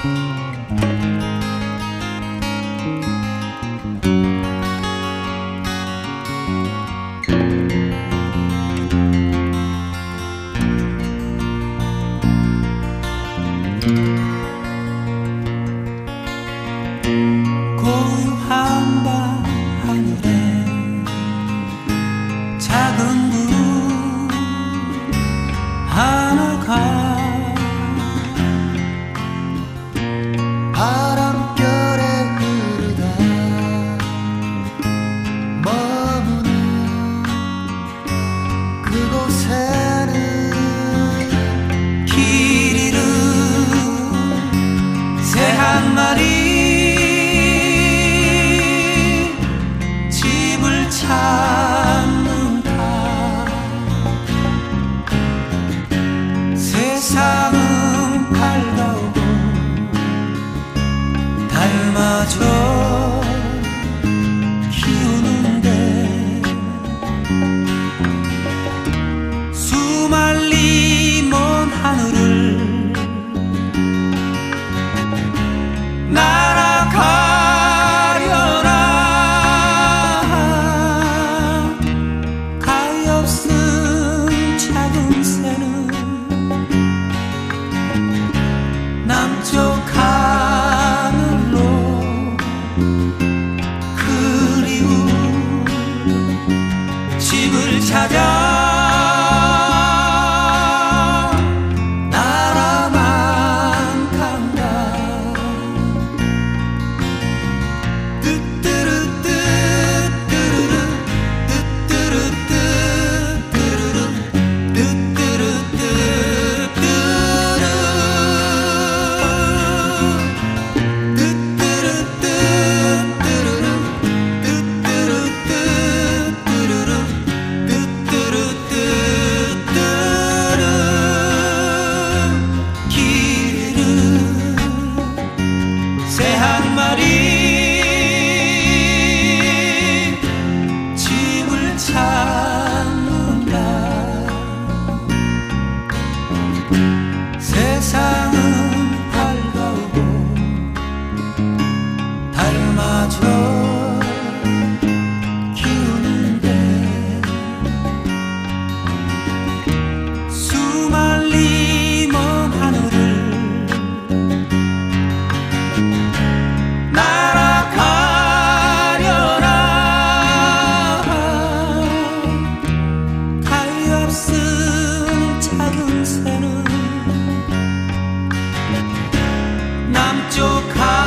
고요한 밤 하늘에 작은 구름 하나가 바람결에 흐르다 머무는 그곳에는 길 잃은 새 한 마리 집을 찾는다. 세상은 밝아오고 달마저 키우는데 수말리 먼 하늘을 날아가려나. 가엾은 작은 새는 남쪽 하늘로 그리운 집을 찾아 나라만 간다. 뜨뜨르뜨 뜨르르 뜨뜨르뜨 뜨르르 뜨뜨르뜨 뜨르르 뜨뜨르뜨 뜨르르 뜨뜨르뜨 뜨르르 뜨뜨르뜨 뜨르르. 길은 새 한 마리 집을 찾는다. 세상은 밝아오고 달마저 키우는데 수말리 먼 하늘을 날아가려나. 가엾은 작은 새는 남쪽